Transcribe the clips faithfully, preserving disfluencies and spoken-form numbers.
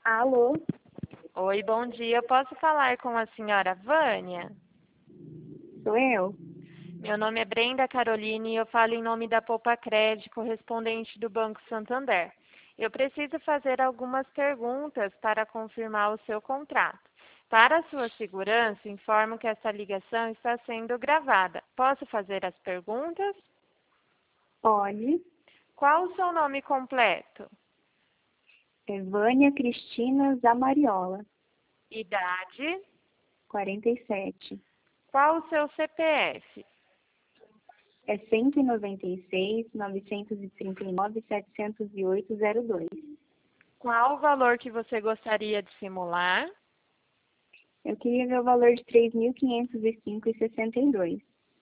Alô, Oi, bom dia. Eu posso falar com a senhora Vânia? sou eu? Meu nome é Brenda Caroline e eu falo em nome da Poupa Crédito, correspondente do Banco Santander. Eu preciso fazer algumas perguntas para confirmar o seu contrato. Para sua segurança, informo que essa ligação está sendo gravada. Posso fazer as perguntas? Pode. Qual o seu nome completo? É Vânia Cristina Zamariola, Idade? quarenta e sete. Qual o seu C P F? É cento e noventa e seis, novecentos e trinta e nove, setecentos e oito, zero dois. Qual o valor que você gostaria de simular? Eu queria ver o valor de três mil quinhentos e cinco e sessenta e dois.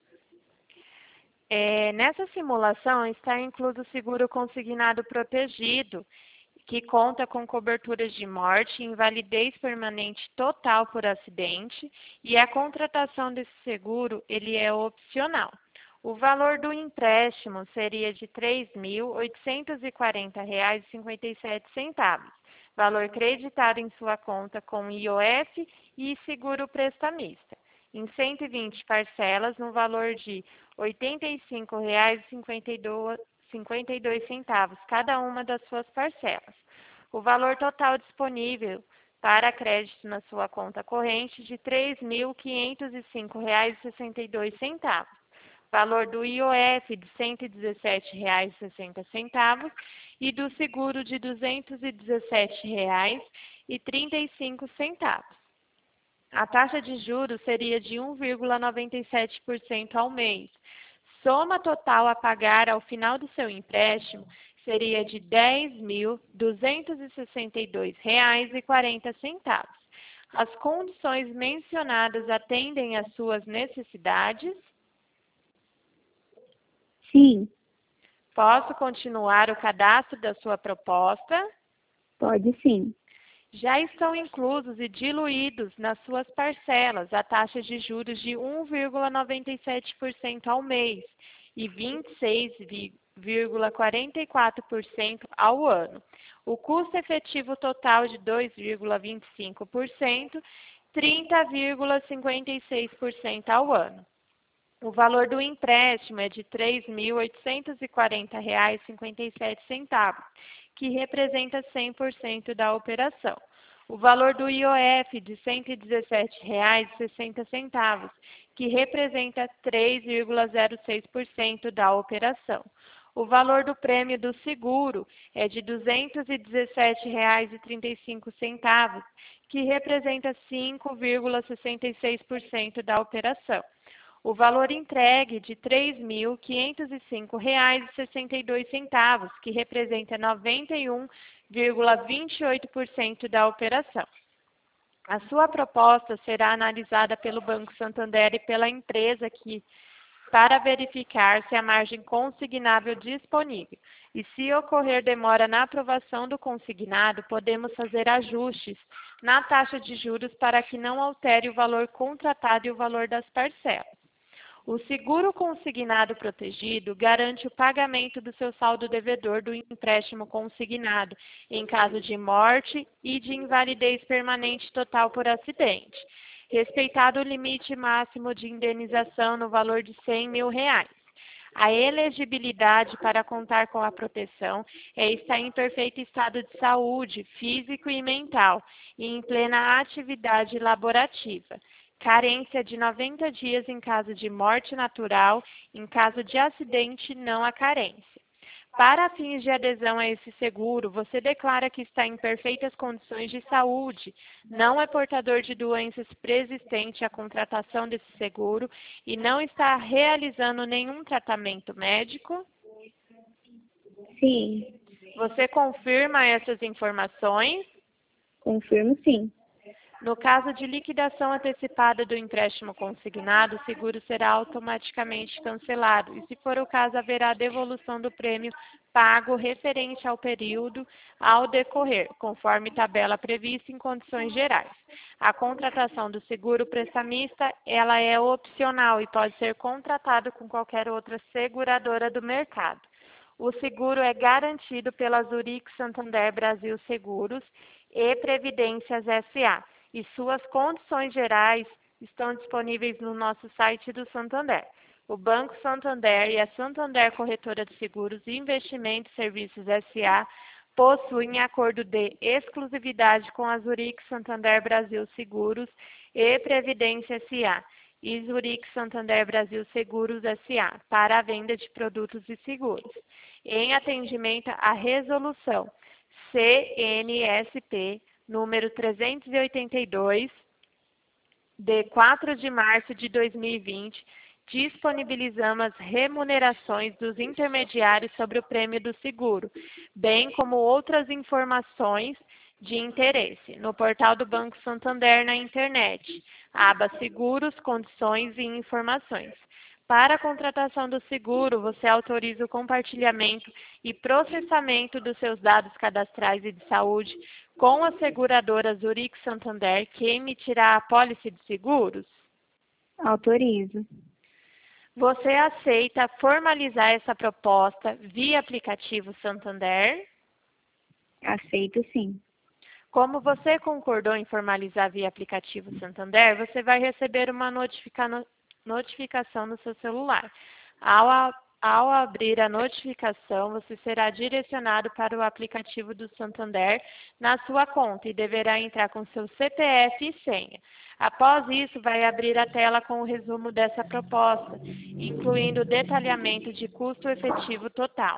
É, nessa simulação está incluso o seguro consignado protegido, que conta com coberturas de morte e invalidez permanente total por acidente, e a contratação desse seguro ele é opcional. O valor do empréstimo seria de três mil oitocentos e quarenta reais e cinquenta e sete centavos, valor creditado em sua conta com I O F e seguro prestamista, em cento e vinte parcelas no valor de R oitenta e cinco reais e cinquenta e dois centavos cada uma das suas parcelas. O valor total disponível para crédito na sua conta corrente de R três mil quinhentos e cinco reais e sessenta e dois centavos. Valor do I O F de cento e dezessete reais e sessenta centavos e do seguro de duzentos e dezessete reais e trinta e cinco centavos. A taxa de juros seria de um vírgula noventa e sete por cento ao mês. Soma total a pagar ao final do seu empréstimo seria de dez mil duzentos e sessenta e dois reais e quarenta centavos. As condições mencionadas atendem às suas necessidades? Sim, Posso continuar o cadastro da sua proposta? pode sim. Já estão inclusos e diluídos nas suas parcelas a taxa de juros de um vírgula noventa e sete por cento ao mês e vinte e seis vírgula quarenta e quatro por cento ao ano. O custo efetivo total de dois vírgula vinte e cinco por cento, trinta vírgula cinquenta e seis por cento ao ano. O valor do empréstimo é de três mil oitocentos e quarenta reais e cinquenta e sete centavos, que representa cem por cento da operação. O valor do I O F de cento e dezessete reais e sessenta centavos, que representa três vírgula zero seis por cento da operação. O valor do prêmio do seguro é de duzentos e dezessete reais e trinta e cinco centavos, que representa cinco vírgula sessenta e seis por cento da operação. O valor entregue de três mil quinhentos e cinco reais e sessenta e dois centavos, que representa noventa e um vírgula vinte e oito por cento da operação. A sua proposta será analisada pelo Banco Santander e pela empresa que para verificar se há margem consignável disponível. E se ocorrer demora na aprovação do consignado, podemos fazer ajustes na taxa de juros para que não altere o valor contratado e o valor das parcelas. O seguro consignado protegido garante o pagamento do seu saldo devedor do empréstimo consignado, em caso de morte e de invalidez permanente total por acidente, respeitado o limite máximo de indenização no valor de cem mil reais. A elegibilidade para contar com a proteção é estar em perfeito estado de saúde, físico e mental, e em plena atividade laborativa. Carência de noventa dias em caso de morte natural, em caso de acidente, não há carência. Para fins de adesão a esse seguro, você declara que está em perfeitas condições de saúde, não é portador de doenças preexistentes à contratação desse seguro e não está realizando nenhum tratamento médico? Sim, Você confirma essas informações? confirmo sim. No caso de liquidação antecipada do empréstimo consignado, o seguro será automaticamente cancelado e, se for o caso, haverá devolução do prêmio pago referente ao período ao decorrer, conforme tabela prevista em condições gerais. A contratação do seguro prestamista, ela é opcional e pode ser contratado com qualquer outra seguradora do mercado. O seguro é garantido pela Zurich Santander Brasil Seguros e Previdências S A e suas condições gerais estão disponíveis no nosso site do Santander. O Banco Santander e a Santander Corretora de Seguros e Investimentos e Serviços S A possuem acordo de exclusividade com a Zurich Santander Brasil Seguros e Previdência S A e Zurich Santander Brasil Seguros S A para a venda de produtos e seguros, em atendimento à resolução C N S P número trezentos e oitenta e dois, de quatro de março de dois mil e vinte, disponibilizamos as remunerações dos intermediários sobre o prêmio do seguro, bem como outras informações de interesse, no portal do Banco Santander na internet, aba Seguros, Condições e Informações. Para a contratação do seguro, você autoriza o compartilhamento e processamento dos seus dados cadastrais e de saúde com a seguradora Zurich Santander, que emitirá a apólice de seguros? Autorizo. Você aceita formalizar essa proposta via aplicativo Santander? Aceito sim. Como você concordou em formalizar via aplicativo Santander, você vai receber uma notifica- notificação no seu celular. Ao, a- ao abrir a notificação, você será direcionado para o aplicativo do Santander na sua conta e deverá entrar com seu C P F e senha. Após isso, vai abrir a tela com o resumo dessa proposta, incluindo o detalhamento de custo efetivo total,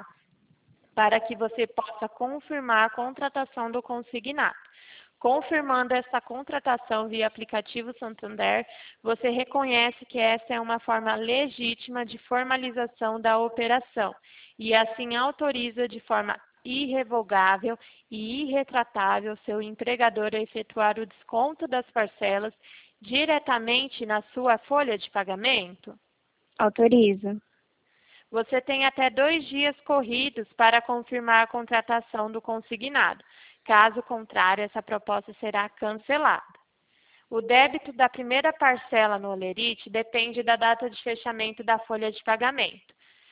para que você possa confirmar a contratação do consignado. Confirmando essa contratação via aplicativo Santander, você reconhece que essa é uma forma legítima de formalização da operação e assim autoriza de forma irrevogável e irretratável seu empregador a efetuar o desconto das parcelas diretamente na sua folha de pagamento? Autorizo. Você tem até dois dias corridos para confirmar a contratação do consignado. Caso contrário, essa proposta será cancelada. O débito da primeira parcela no Olerite depende da data de fechamento da folha de pagamento.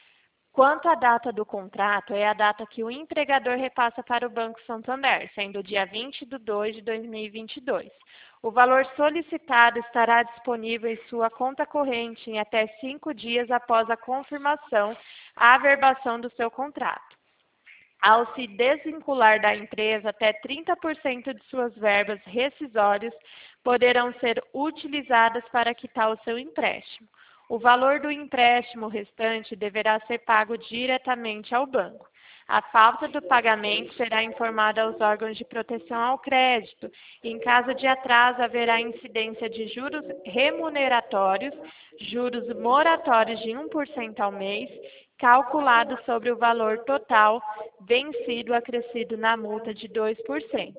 Quanto à data do contrato, é a data que o empregador repassa para o Banco Santander, sendo o dia vinte de dois de dois mil e vinte e dois. O valor solicitado estará disponível em sua conta corrente em até cinco dias após a confirmação, a averbação do seu contrato. Ao se desvincular da empresa, até trinta por cento de suas verbas rescisórias poderão ser utilizadas para quitar o seu empréstimo. O valor do empréstimo restante deverá ser pago diretamente ao banco. A falta do pagamento será informada aos órgãos de proteção ao crédito. Em caso de atraso, haverá incidência de juros remuneratórios, juros moratórios de um por cento ao mês, calculado sobre o valor total vencido acrescido na multa de dois por cento.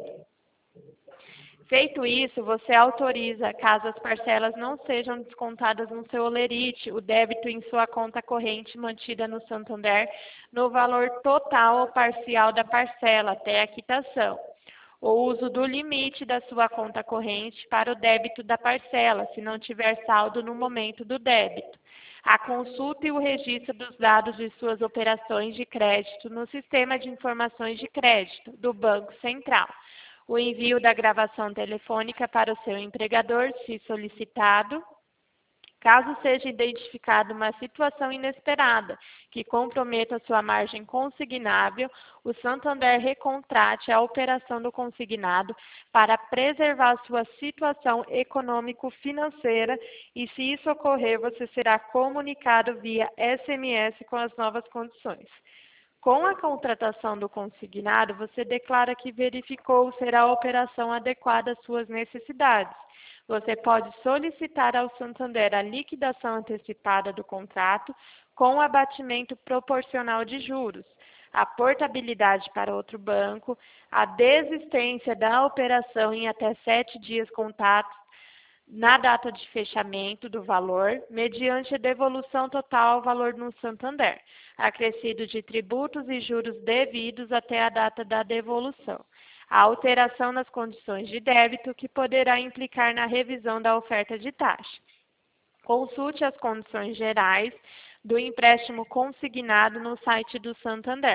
Feito isso, você autoriza, caso as parcelas não sejam descontadas no seu Olerite, o débito em sua conta corrente mantida no Santander no valor total ou parcial da parcela até a quitação. O uso do limite da sua conta corrente para o débito da parcela, se não tiver saldo no momento do débito. A consulta e o registro dos dados de suas operações de crédito no Sistema de Informações de Crédito do Banco Central. O envio da gravação telefônica para o seu empregador, se solicitado. Caso seja identificada uma situação inesperada que comprometa sua margem consignável, o Santander recontrate a operação do consignado para preservar sua situação econômico-financeira e, se isso ocorrer, você será comunicado via S M S com as novas condições. Com a contratação do consignado, você declara que verificou ser a operação adequada às suas necessidades. Você pode solicitar ao Santander a liquidação antecipada do contrato com abatimento proporcional de juros, a portabilidade para outro banco, a desistência da operação em até sete dias contados na data de fechamento do valor, mediante a devolução total ao valor no Santander, acrescido de tributos e juros devidos até a data da devolução. A alteração nas condições de débito, que poderá implicar na revisão da oferta de taxa. Consulte as condições gerais do empréstimo consignado no site do Santander.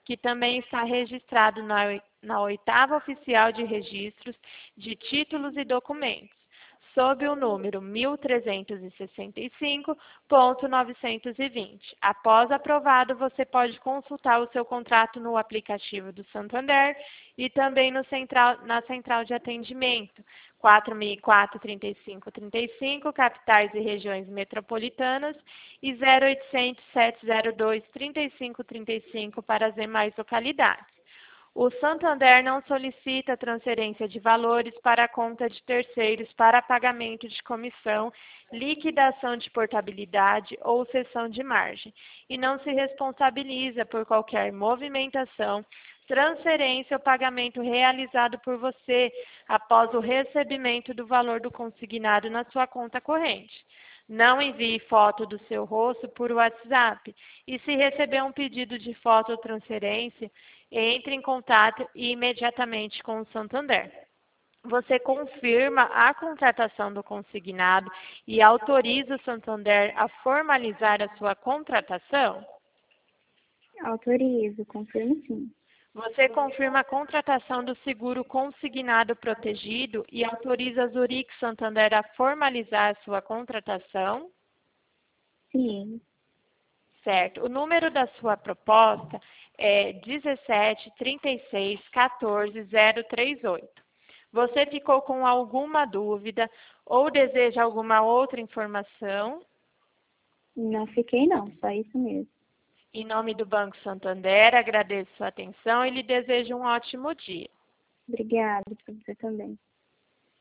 que também está registrado na, oi- na oitava oficial de registros de títulos e documentos, sob o número mil trezentos e sessenta e cinco ponto novecentos e vinte. Após aprovado, você pode consultar o seu contrato no aplicativo do Santander e também no central, na central de atendimento quatro mil e quatro, trinta e cinco, trinta e cinco, capitais e regiões metropolitanas, e zero oitocentos, sete zero dois, trinta e cinco, trinta e cinco para as demais localidades. O Santander não solicita transferência de valores para a conta de terceiros para pagamento de comissão, liquidação de portabilidade ou cessão de margem, e não se responsabiliza por qualquer movimentação, transferência ou pagamento realizado por você após o recebimento do valor do consignado na sua conta corrente. Não envie foto do seu rosto por WhatsApp e, se receber um pedido de foto ou transferência, entre em contato imediatamente com o Santander. Você confirma a contratação do consignado e autoriza o Santander a formalizar a sua contratação? Autorizo, confirmo sim. Você confirma a contratação do seguro consignado protegido e autoriza a Zurich Santander a formalizar a sua contratação? Sim, Certo. O número da sua proposta é dezessete, trinta e seis, quatorze, zero trinta e oito. Você ficou com alguma dúvida ou deseja alguma outra informação? não fiquei não, só isso mesmo. Em nome do Banco Santander, agradeço sua atenção e lhe desejo um ótimo dia. Obrigada para você também.